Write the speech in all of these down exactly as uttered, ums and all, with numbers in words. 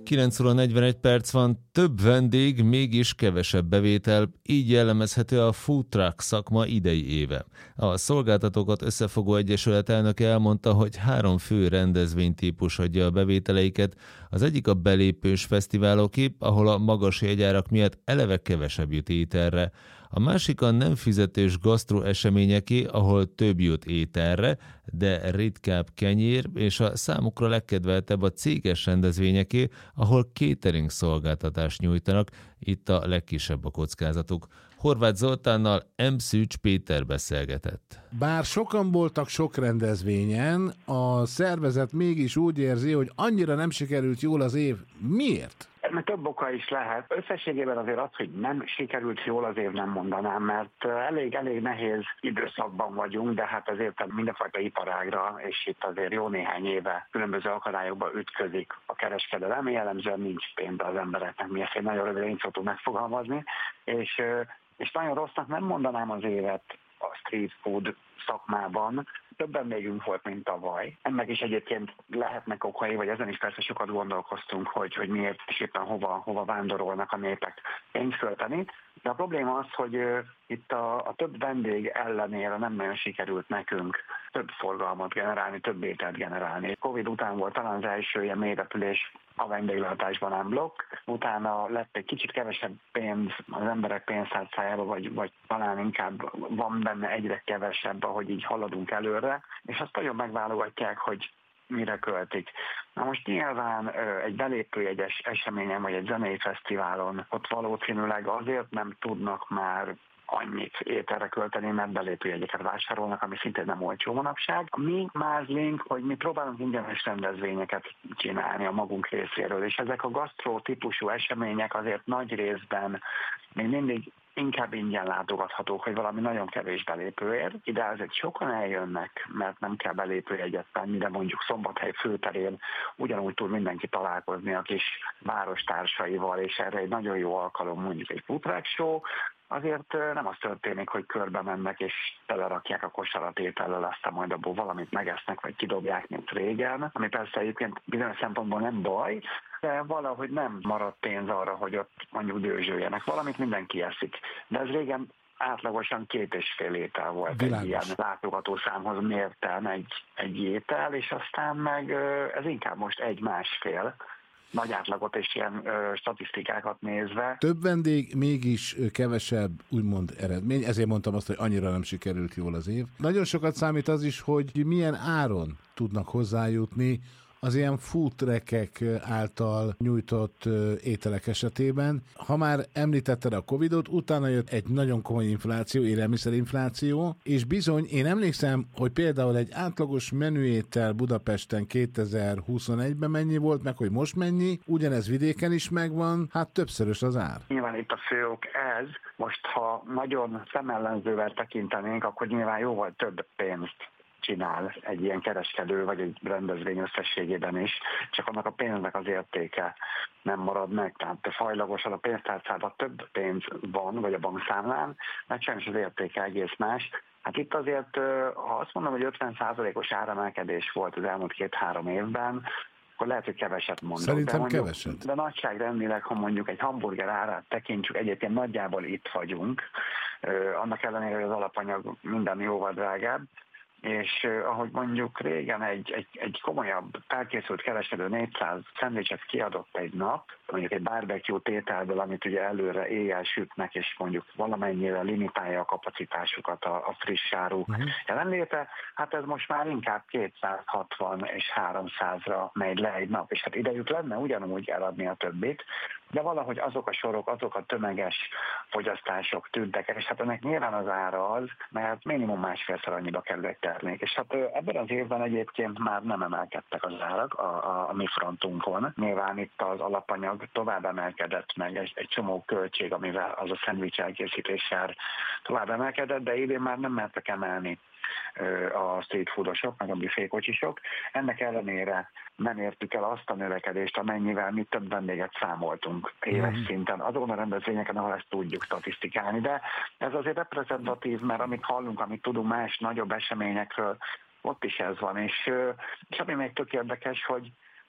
kilenc óra negyvenegy perc van, több vendég, mégis kevesebb bevétel, így jellemezhető a food truck szakma idei éve. A Szolgáltatókat Összefogó Egyesület elnöke elmondta, hogy három fő rendezvénytípus adja a bevételeiket. Az egyik a belépős fesztiváloké, ahol a magas jegyárak miatt eleve kevesebb jut ételre. A másik a nem fizetős gasztró eseményeké, ahol több jut ételre, de ritkább kenyér, és a számukra legkedveltebb a céges rendezvényeké, ahol catering szolgáltatást nyújtanak, itt a legkisebb a kockázatuk. Horváth Zoltánnal M. Szűcs Péter beszélgetett. Bár sokan voltak sok rendezvényen, a szervezet mégis úgy érzi, hogy annyira nem sikerült jól az év. Miért? Ennek több oka is lehet. Összességében azért az, hogy nem sikerült jól az év, nem mondanám, mert elég, elég nehéz időszakban vagyunk, de hát azért mindenfajta iparágra, és itt azért jó néhány éve különböző akadályokba ütközik a kereskedelem. Jellemzően nincs pénz az embereknek, mi ezt egy nagyon röviden így szoktuk megfogalmazni, és, és nagyon rossznak nem mondanám az évet a street food szakmában. Több vendégünk volt, mint tavaly. Ennek is egyébként lehetnek okai, vagy ezen is persze sokat gondolkoztunk, hogy, hogy miért és éppen hova, hova vándorolnak a népek pénzt költeni. De a probléma az, hogy uh, itt a, a több vendég ellenére nem nagyon sikerült nekünk több forgalmat generálni, több ételt generálni. Covid után volt talán az első ilyen mélyrepülés a vendéglátásban nem blokk, utána lett egy kicsit kevesebb pénz az emberek pénztárcájába, vagy, vagy talán inkább van benne egyre kevesebb, ahogy így haladunk előre, és azt nagyon megválogatják, hogy mire költik. Na most nyilván egy belépőjegyes eseményen, vagy egy zenei fesztiválon ott valószínűleg azért nem tudnak már annyit ételre költeni, mert belépőjegyeket vásárolnak, ami szintén nem olcsó manapság. A mi mázlink, hogy mi próbálunk ingyenes rendezvényeket csinálni a magunk részéről, és ezek a gasztró típusú események azért nagy részben még mindig inkább ingyen látogathatók, hogy valami nagyon kevés belépőért. Ide azért sokan eljönnek, mert nem kell belépőjegyet venni, de mondjuk Szombathely főterén ugyanúgy tud mindenki találkozni a kis várostársaival, és erre egy nagyon jó alkalom mondjuk egy food truck show. Azért nem az történik, hogy körbe mennek és telerakják a kosarat étellel, aztán majd abból valamit megesznek, vagy kidobják, mint régen, ami persze egyébként bizonyos szempontból nem baj, de valahogy nem marad pénz arra, hogy ott mondjuk dőzsöljenek. Valamit mindenki eszik. De ez régen átlagosan két és fél étel volt. Világos. Egy ilyen látogatószámhoz mérten egy, egy étel, és aztán meg ez inkább most egy-másfél. Nagy átlagot és ilyen ö, statisztikákat nézve. Több vendég, mégis kevesebb úgymond eredmény, ezért mondtam azt, hogy annyira nem sikerült jól az év. Nagyon sokat számít az is, hogy milyen áron tudnak hozzájutni az ilyen food truckek által nyújtott ételek esetében. Ha már említetted a Covidot, utána jött egy nagyon komoly infláció, élelmiszerinfláció, és bizony, én emlékszem, hogy például egy átlagos menüétel Budapesten kétezer-huszonegyben mennyi volt, meg hogy most mennyi, ugyanez vidéken is megvan, hát többszörös az ár. Nyilván itt a fő ok ez, most ha nagyon szemellenzővel tekintenénk, akkor nyilván jóval több pénzt csinál egy ilyen kereskedő, vagy egy rendezvény összességében is, csak annak a pénznek az értéke nem marad meg. Tehát fajlagosan a pénztárcában több pénz van, vagy a bankszámlán, mert sajnos az értéke egész más. Hát itt azért, ha azt mondom, hogy ötven százalékos áremelkedés volt az elmúlt két-három évben, akkor lehet, hogy keveset mondok. Szerintem de mondjuk, keveset. De nagyságrendileg, ha mondjuk egy hamburger árát tekintjük, egyébként nagyjából itt vagyunk, annak ellenére, hogy az alapanyag minden jóval drágább, és uh, ahogy mondjuk régen egy, egy, egy komolyabb, felkészült kereskedő négyszáz szendvicset kiadott egy nap, mondjuk egy barbecue tételből, amit ugye előre éjjel sütnek, és mondjuk valamennyire limitálja a kapacitásukat a, a friss áru uh-huh. jelenléte, hát ez most már inkább kétszázhatvan és háromszázra megy le egy nap, és hát idejük lenne ugyanúgy eladni a többit, de valahogy azok a sorok, azok a tömeges fogyasztások tűntek el, és hát ennek nyilván az ára az, mert minimum másfélszer annyiba kerül egy termék. És hát ebben az évben egyébként már nem emelkedtek az árak a, a, a mi frontunkon. Nyilván itt az alapanyag tovább emelkedett, meg egy, egy csomó költség, amivel az a szendvics elkészítéssel tovább emelkedett, de idén már nem mertek emelni a street foodosok, meg a büfékocsisok. Ennek ellenére nem értük el azt a növekedést, amennyivel mi több vendéget számoltunk éves szinten, azon a rendezvényeken, ahol ezt tudjuk statisztikálni, de ez azért reprezentatív, mert amit hallunk, amit tudunk más nagyobb eseményekről, ott is ez van, és, és ami még tök érdekes, hogy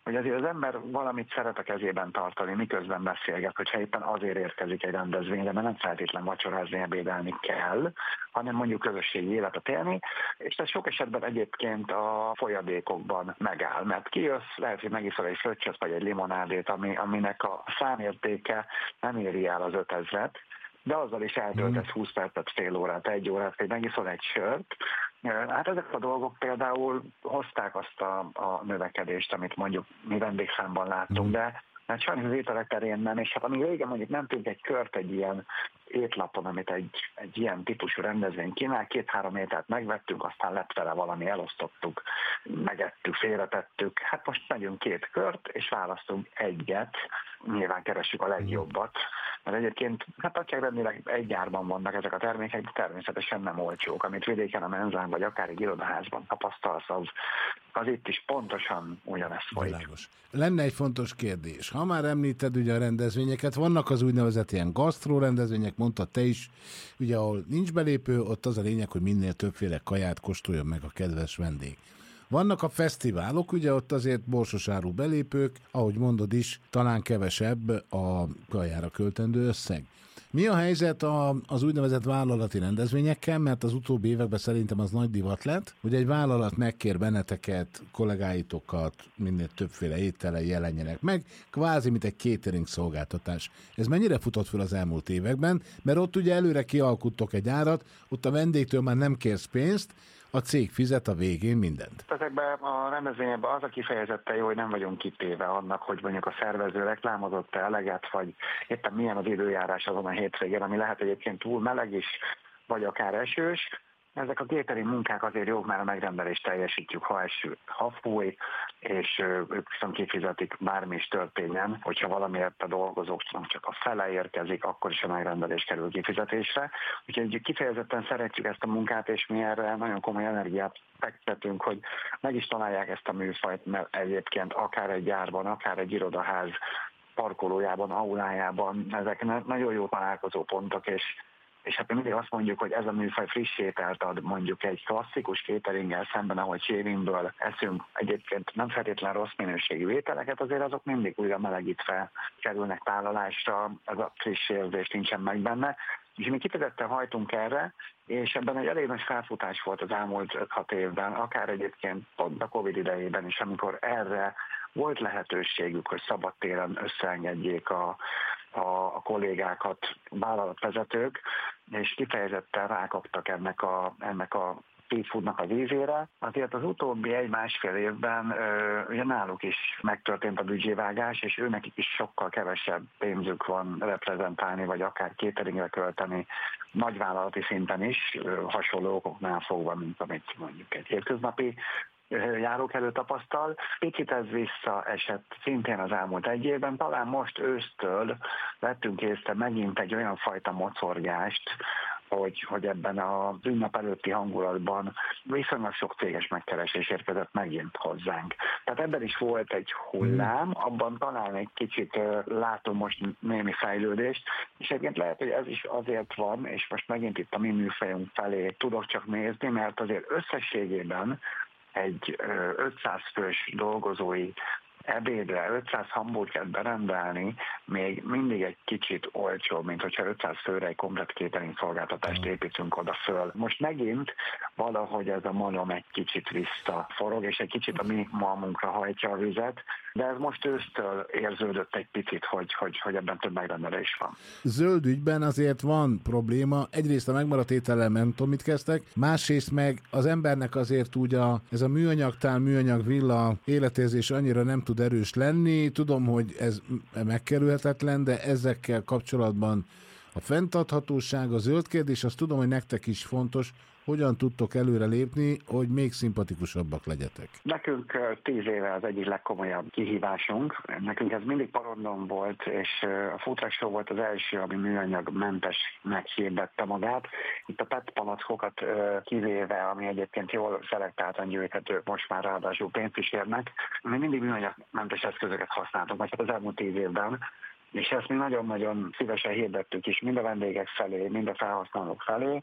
hogy azért az ember valamit szeret a kezében tartani, miközben beszélget, hogyha éppen azért érkezik egy rendezvényre, mert nem feltétlen vacsorázni, ebédelni kell, hanem mondjuk közösségi életet élni, és ez sok esetben egyébként a folyadékokban megáll, mert kijössz, lehet, hogy megiszol egy fröccsöt vagy egy limonádét, ami, aminek a számértéke nem éri el az ötezret, de azzal is eltöltesz húsz percet, fél órát, egy órát, hogy megiszol egy sört. Hát ezek a dolgok például hozták azt a, a növekedést, amit mondjuk mi vendégszámban láttunk, de hát sajnos az ételek terén nem, és hát amíg régen mondjuk nem tudjuk egy kört egy ilyen étlapon, amit egy, egy ilyen típusú rendezvény kínál, két-három ételt megvettünk, aztán lett vele valami, elosztottuk, megettük, félretettük. Hát most megyünk két kört, és választunk egyet, nyilván keressük a legjobbat, mert egyébként hát nagyságrendileg egy gyárban vannak ezek a termékek, de természetesen nem olcsók. Amit vidéken a menzán, vagy akár egy irodaházban tapasztalsz, az, az itt is pontosan ugyanezt folyik. Világos. Lenne egy fontos kérdés. Ha már említed ugye a rendezvényeket, vannak az úgynevezett ilyen gasztró rendezvények, mondtad te is, ugye ahol nincs belépő, ott az a lényeg, hogy minél többféle kaját kóstoljon meg a kedves vendég. Vannak a fesztiválok, ugye ott azért borsosáru belépők, ahogy mondod is, talán kevesebb a kajára költendő összeg. Mi a helyzet a, az úgynevezett vállalati rendezvényekkel, mert az utóbbi években szerintem az nagy divat lett, hogy egy vállalat megkér benneteket, kollégáitokat, minél többféle étele jelenjenek meg, kvázi, mint egy catering szolgáltatás. Ez mennyire futott fel az elmúlt években, mert ott ugye előre kialkuttok egy árat, ott a vendégtől már nem kérsz pénzt, a cég fizet a végén mindent. Ezekben a rendezvényekben az a kifejezetten jó, hogy nem vagyunk kitéve annak, hogy mondjuk a szervező reklámozott-e eleget, vagy éppen milyen az időjárás azon a hétvégén, ami lehet egyébként túl meleg is, vagy akár esős. Ezek a catering munkák azért jók, mert a megrendelést teljesítjük, ha eső, ha fúj, és ők viszont kifizetik, bármi is történjen, hogyha valamiért a dolgozóknak csak a fele érkezik, akkor is a megrendelés kerül kifizetésre. Úgyhogy kifejezetten szeretjük ezt a munkát, és mi erre nagyon komoly energiát fektetünk, hogy meg is találják ezt a műfajt, mert egyébként akár egy gyárban, akár egy irodaház parkolójában, aulájában, ezek nagyon jó találkozó pontok, és És hát mi mindig azt mondjuk, hogy ez a műfaj friss ételt ad mondjuk egy klasszikus cateringgel szemben, ahogy sévingből eszünk egyébként nem feltétlen rossz minőségű ételeket, azért azok mindig újra melegítve kerülnek tálalásra, ez a friss érzés nincsen meg benne. És mi kifejezetten hajtunk erre, és ebben egy elég nagy felfutás volt az elmúlt öt-hat évben, akár egyébként pont a Covid idejében is, amikor erre volt lehetőségük, hogy szabadtéren összeengedjék a, a, a kollégákat, vállalatvezetők, és kifejezetten rákaptak ennek a, ennek a street foodnak az ízére. Azért az utóbbi egy-másfél évben ö, ugye náluk is megtörtént a büdzsévágás, és őnekik is sokkal kevesebb pénzük van reprezentálni, vagy akár cateringre költeni nagyvállalati szinten is, ö, hasonló okoknál fogva, mint amit mondjuk egy hétköznapi járókelő tapasztal. Picit ez visszaesett szintén az elmúlt egy évben, talán most ősztől vettünk észre megint egy olyan fajta mocorgást, hogy, hogy ebben az ünnep előtti hangulatban viszonylag sok céges megkeresés érkezett megint hozzánk. Tehát ebben is volt egy hullám, abban talán egy kicsit látom most némi fejlődést, és egyébként lehet, hogy ez is azért van, és most megint itt a mi műfajunk felé tudok csak nézni, mert azért összességében egy ötszáz fős dolgozói ebédre ötszáz hamburgert berendelni még mindig egy kicsit olcsó, mint hogyha ötszáz főre egy komplet catering szolgáltatást építünk oda föl. Most megint valahogy ez a malom egy kicsit visszaforog, és egy kicsit a mi malmunkra hajtja a vizet, de ez most ősztől érződött egy picit, hogy, hogy, hogy ebben több megrendelés van. Zöld ügyben azért van probléma. Egyrészt a megmaradt étellel nem tudom, mit kezdtek, másrészt meg az embernek azért úgy a, ez a műanyagtál, műanyag villa életérzés annyira nem tud erős lenni. Tudom, hogy ez megkerülhetetlen, de ezekkel kapcsolatban a fenntarthatóság, a zöld kérdés, azt tudom, hogy nektek is fontos. Hogyan tudtok előre lépni, hogy még szimpatikusabbak legyetek? Nekünk tíz éve az egyik legkomolyabb kihívásunk. Nekünk ez mindig parondon volt, és a Food Truck Show volt az első, ami műanyagmentesnek hirdette magát. Itt a pé e té palackokat kivéve, ami egyébként jól szelektáltan gyűjthető, most már ráadásul pénzt is érnek. Mi mindig műanyagmentes eszközöket használtunk, vagy hát az elmúlt tíz évben. És ezt mi nagyon-nagyon szívesen hirdettük is, mind a vendégek felé, mind a felhasználók felé,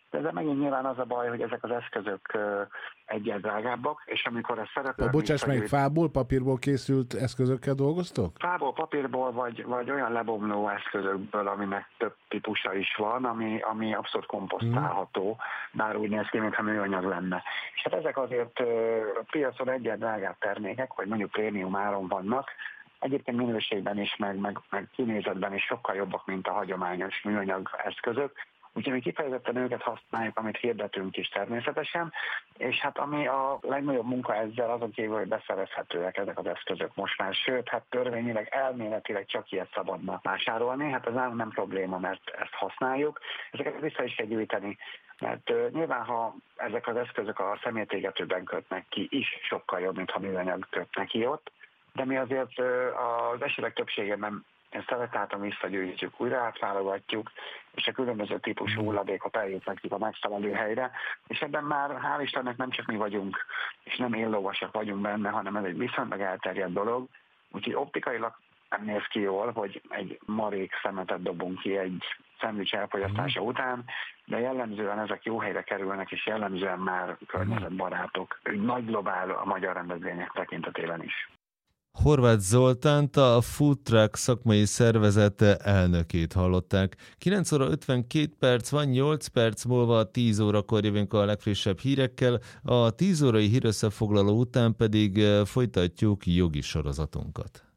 De ezzel megint nyilván az a baj, hogy ezek az eszközök egyen drágábbak, és amikor ez szerepel... A bocsáss meg, fából, papírból készült eszközökkel dolgoztok? Fából, papírból, vagy, vagy olyan lebomló eszközökből, aminek több típusa is van, ami, ami abszolút komposztálható, bár úgy néz ki, mintha műanyag lenne. És hát ezek azért a piacon egyen drágább termékek, vagy mondjuk prémium áron vannak, egyébként minőségben is, meg, meg, meg kinézetben is sokkal jobbak, mint a hagyományos műanyag eszközök. Úgyhogy mi kifejezetten őket használjuk, amit hirdetünk is természetesen, és hát ami a legnagyobb munka ezzel, azon kívül, hogy beszerezhetőek ezek az eszközök most már, sőt, hát törvényileg, elméletileg csak ilyet szabadna vásárolni, hát ez nem, nem probléma, mert ezt használjuk, ezeket vissza is kell gyűjteni. Mert uh, nyilván, ha ezek az eszközök a szemétégetőben kötnek ki, is sokkal jobb, mint ha műanyag kötnek ki ott, de mi azért uh, az esetek többségében ezt teletáton visszagyűjtjük, újra átválogatjuk, és a különböző típusú hulladékot eljutnak a megfelelő helyre, és ebben már hál' Istennek nem csak mi vagyunk, és nem éllovasak vagyunk benne, hanem ez egy viszonylag elterjedt dolog, úgyhogy optikailag nem néz ki jól, hogy egy marék szemetet dobunk ki egy szendvics elfogyasztása után, de jellemzően ezek jó helyre kerülnek, és jellemzően már környezetbarátok. Nagy globál a magyar rendezvények tekintetében is. Horváth Zoltánt, a Food Truck szakmai szervezet elnökét hallották. kilenc óra ötvenkét perc van, nyolc perc múlva tíz órakor jövünk a legfrissebb hírekkel, a tíz órai hírössefoglaló után pedig folytatjuk jogi sorozatunkat.